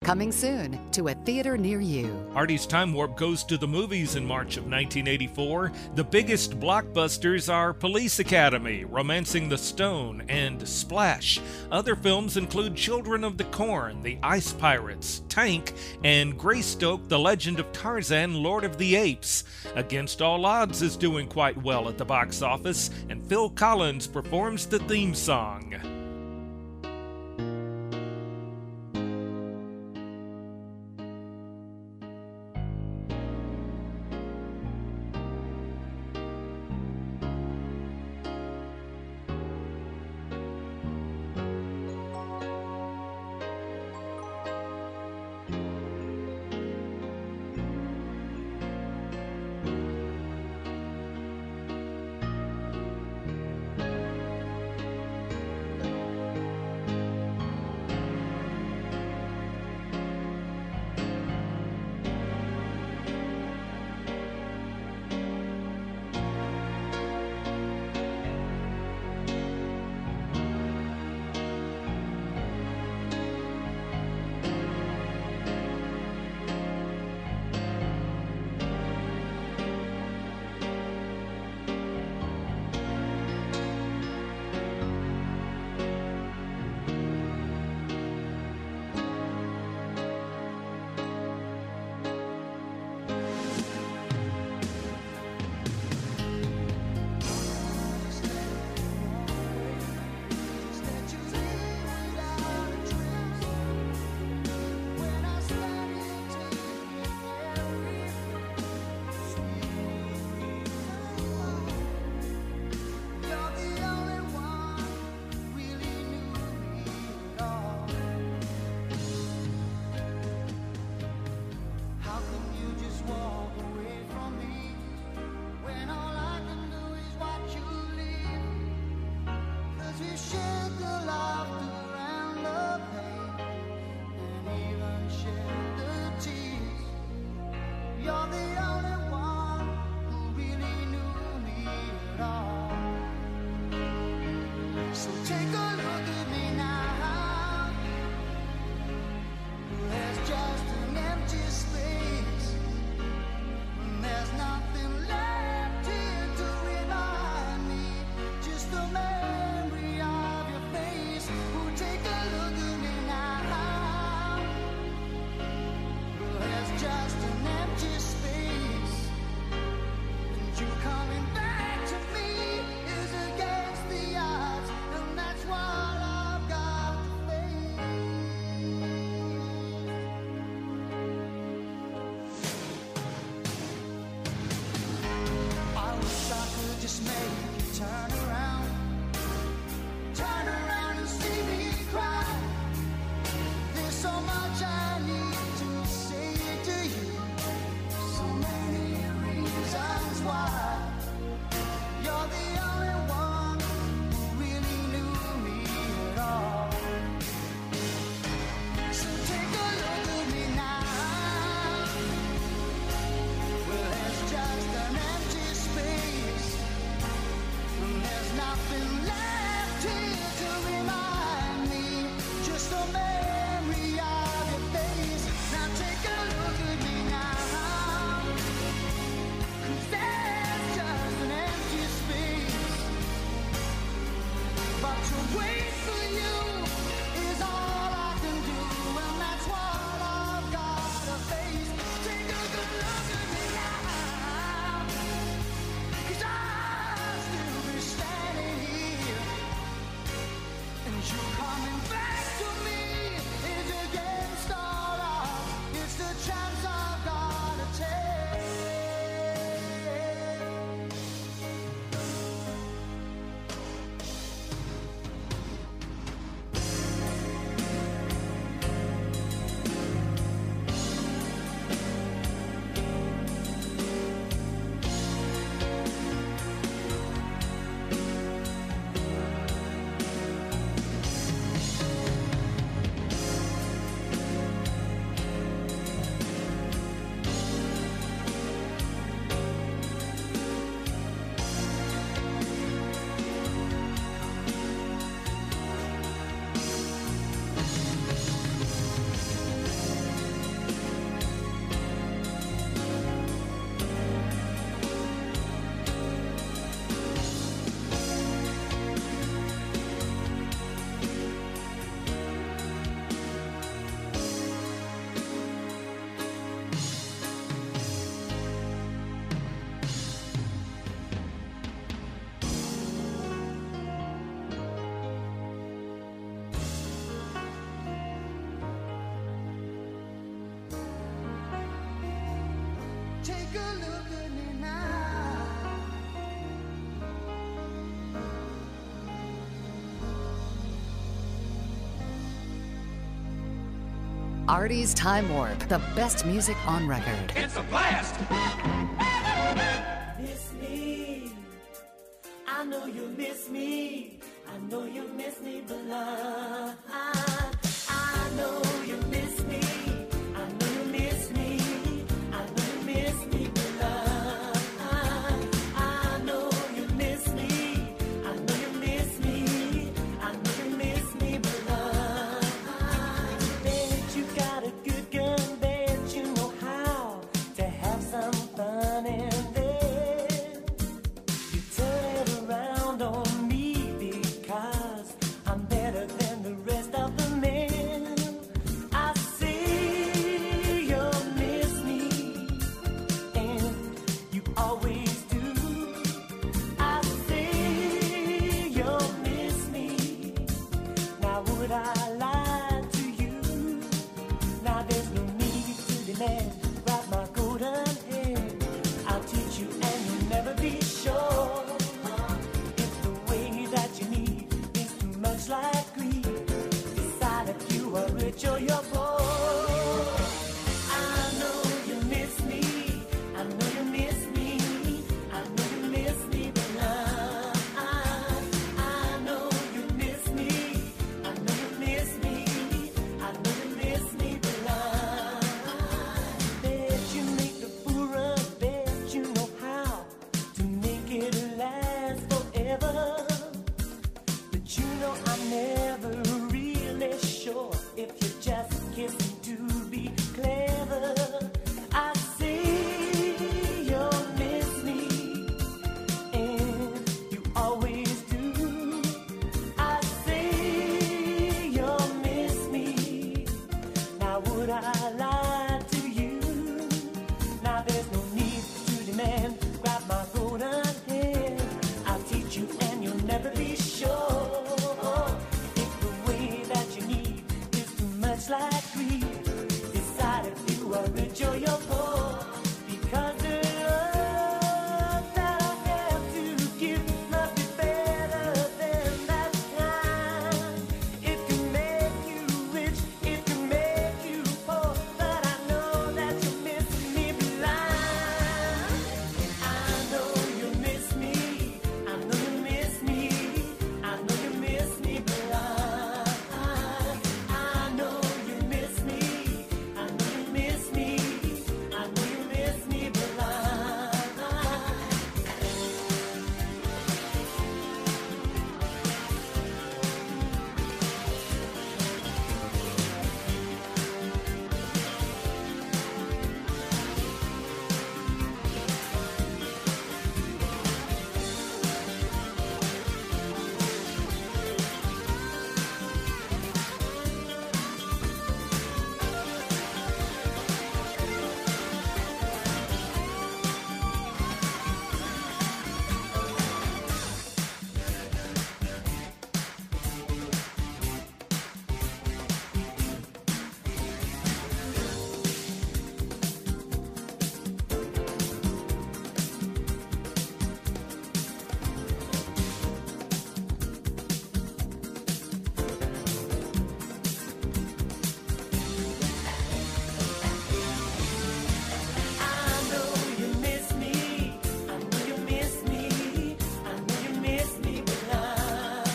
Coming soon to a theater near you. Artie's Time Warp goes to the movies in March of 1984. The biggest blockbusters are Police Academy, Romancing the Stone, and Splash. Other films include Children of the Corn, The Ice Pirates, Tank, and Greystoke, The Legend of Tarzan, Lord of the Apes. Against All Odds is doing quite well at the box office, and Phil Collins performs the theme song. Artie's Time Warp, the best music on record. It's a blast! Miss me. I know you miss me. I know you miss me, but I know you miss me. I know you miss me. I know you miss me, but I know you miss me. I know you miss me. I know you miss me, but bet you got a good gun, bet you know how to have some fun in there. You turn it around on me because I'm better than the rest of the men. I see you miss me, and you always do. I see you miss me. Now would I lie to you? Now there's no need to demand. Grab my golden hand, I'll teach you and you'll never be sure. If the way that you need is too much like greed, decide if you are rich or you're poor. I know you miss me. I know you miss me. I know you miss me, but I know you miss me. I know you miss me. I know you miss me, but bet you make the fool run. Bet you know how to make it last forever. But you know I'm never really sure if you're just kissing to be clever. I see you miss me, and you always do. I see you miss me. Now would I lie to you? Now there's no need to demand. Grab my golden hand, I'll teach you and you'll never be sure. If the way that you need is too much like greed, decide if you are rich or you're poor. Because the love that I have to give must be better than that kind. It can make you rich, it can make you poor, but I know that you miss me blind. I know you miss me. I know you miss me. I know you miss me blind. I know you miss me. I know you miss me. I know you miss me blind. I know you miss me. I know you miss me. I know you miss me blind.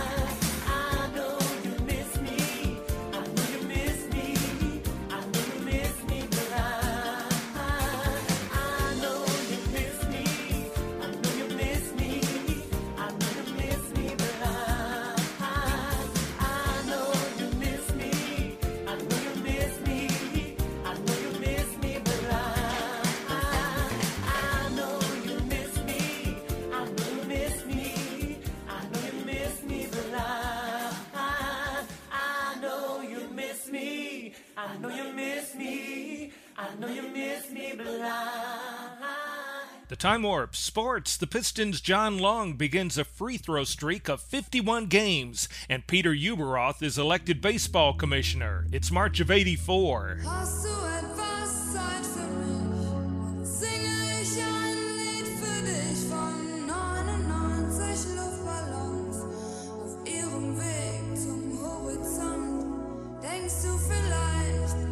I know you miss me. I know you miss me. I know you miss me blind. I know you miss me. I know you miss me. I know you miss me blind. I know you miss me. I know you miss me. I know you miss me blind. I know you miss me. I know you miss me. I know you miss me blind. I know you miss me. I know you miss me. I know you miss me blind. The Time Warp Sports. The Pistons' John Long begins a free throw streak of 51 games, and Peter Ueberroth is elected baseball commissioner. It's March of '84. Hast du etwas Zeit für mich? Singe ich ein Lied für dich von 99 Luftballons auf ihrem Weg zum Horizont. Denkst du vielleicht,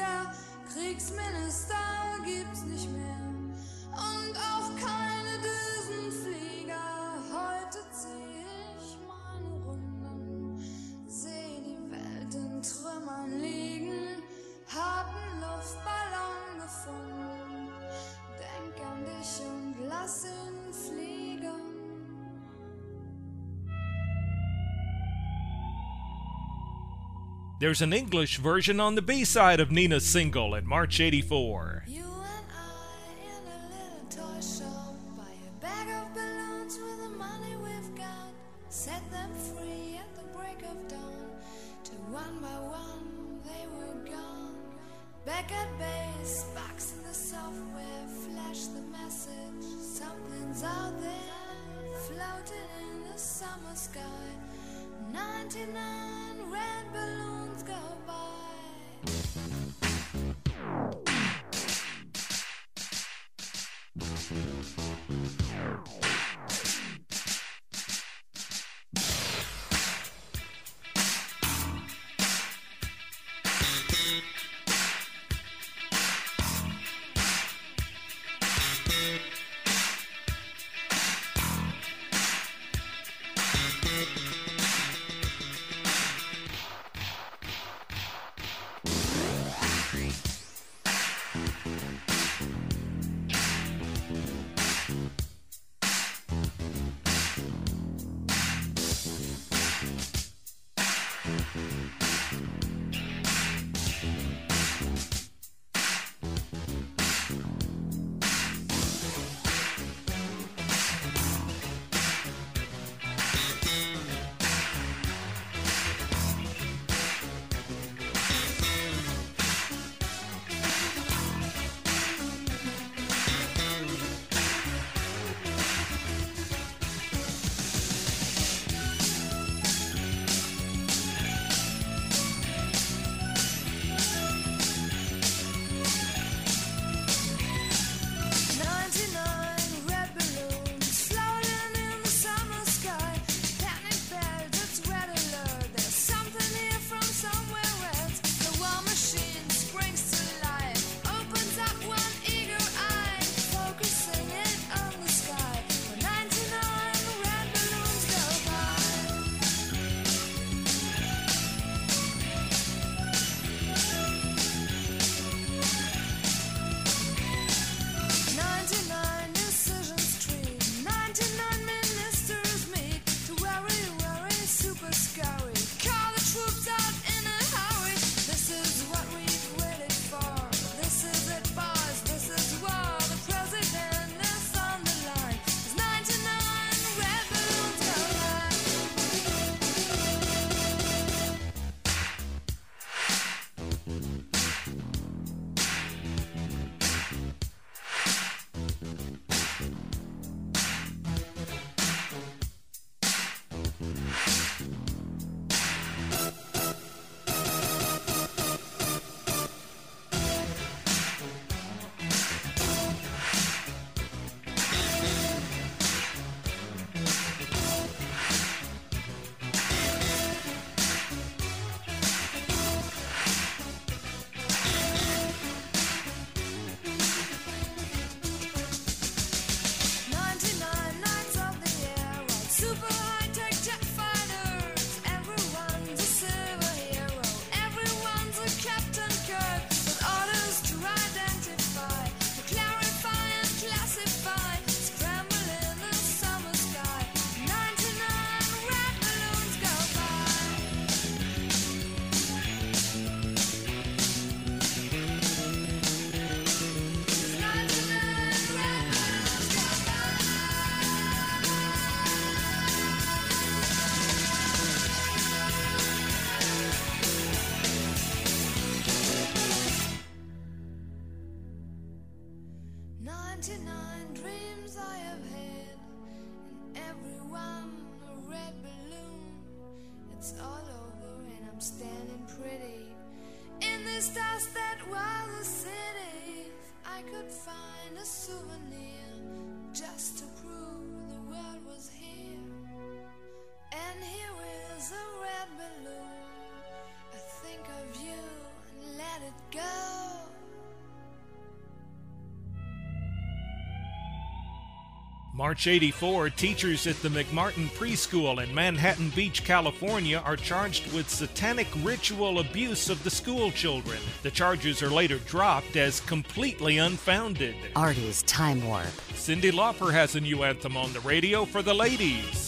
Flieger, Kriegsminister gibt's nicht mehr. Und auch keine Düsenflieger. Heute zieh ich meine Runden, seh die Welt in Trümmern liegen, hab 'n Luftballon gefunden, denk an dich und lass ihn fliegen. There's an English version on the B-side of Nina's single in March '84. You and I in a little toy shop, buy a bag of balloons with the money we've got, set them free at the break of dawn, till one by one they were gone. Back at base, box in the software, flash the message, something's out there, floating in the summer sky. 99 red balloons go by. standing pretty in this dust that was a city. If I could find a souvenir just to prove the world was here. And here is a red balloon. I think of you and let it go. March 84, teachers at the McMartin Preschool in Manhattan Beach, California are charged with satanic ritual abuse of the school children. The charges are later dropped as completely unfounded. Artie's Time Warp. Cyndi Lauper has a new anthem on the radio for the ladies.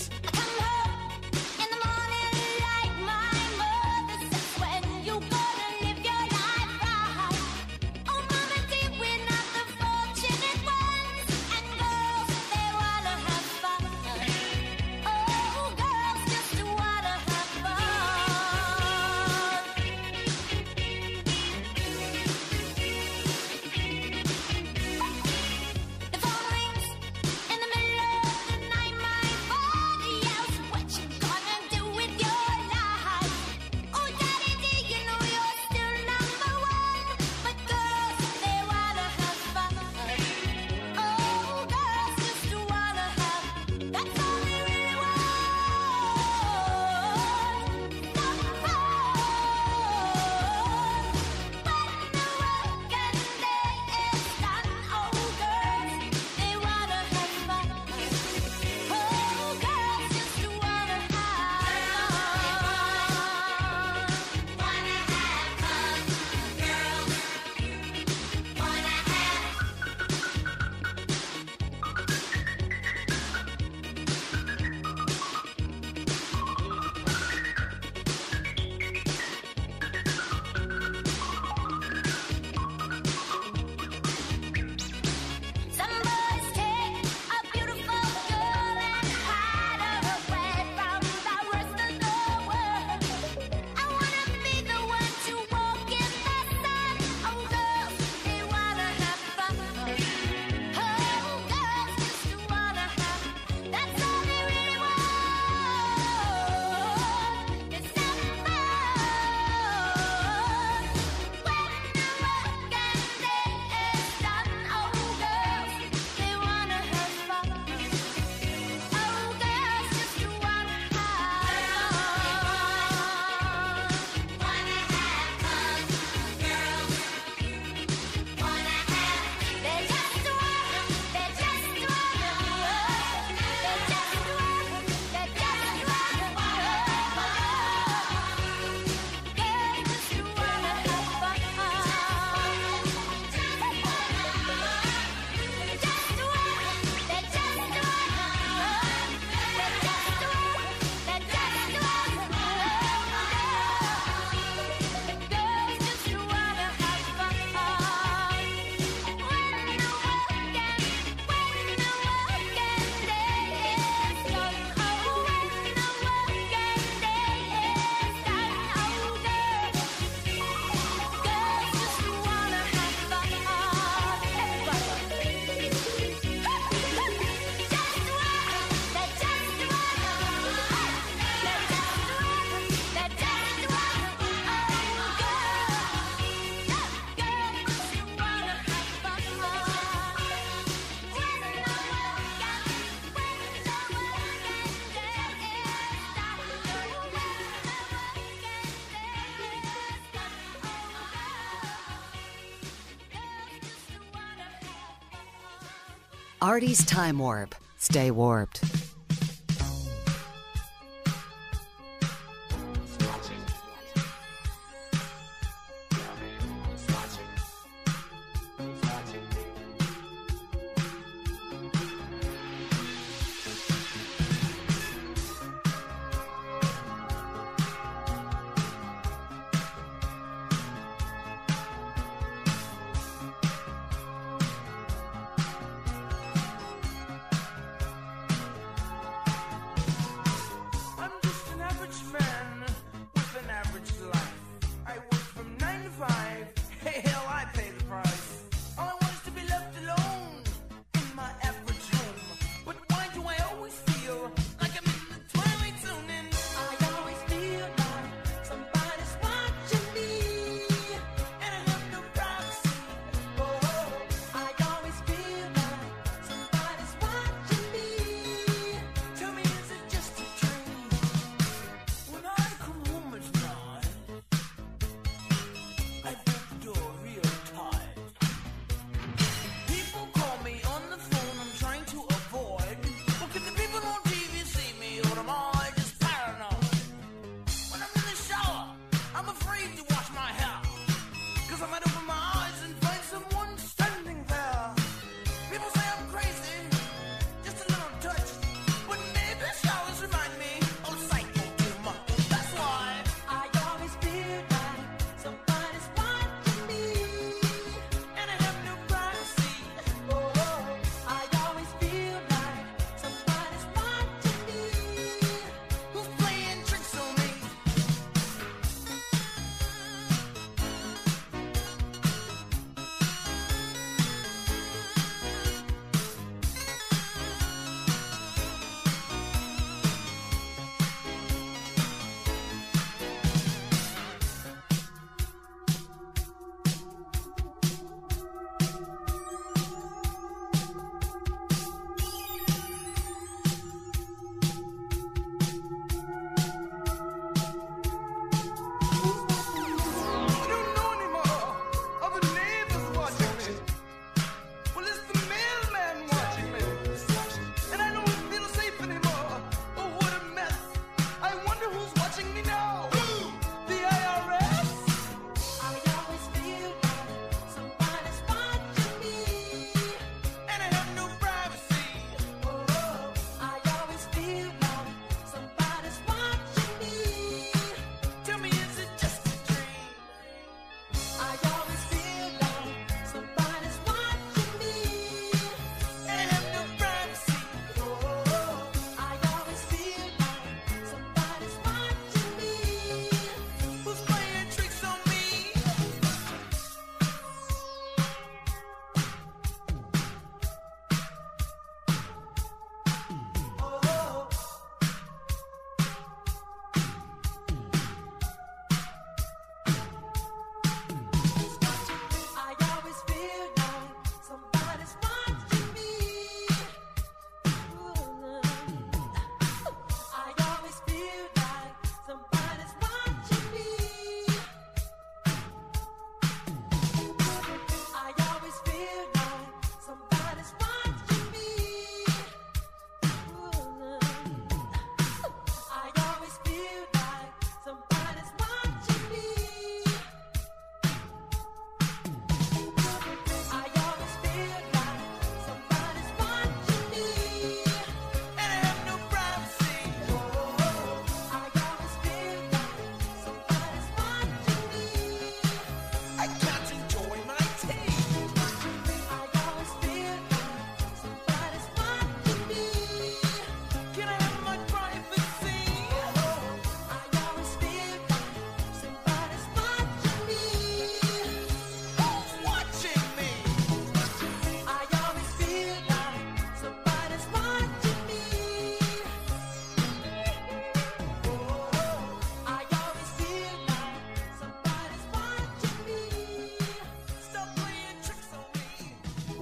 Artie's Time Warp. Stay warped.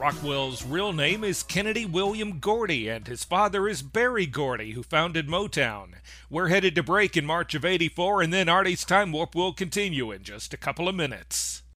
Rockwell's real name is Kennedy William Gordy, and his father is Berry Gordy, who founded Motown. We're headed to break in March of '84, and then Artie's Time Warp will continue in just a couple of minutes.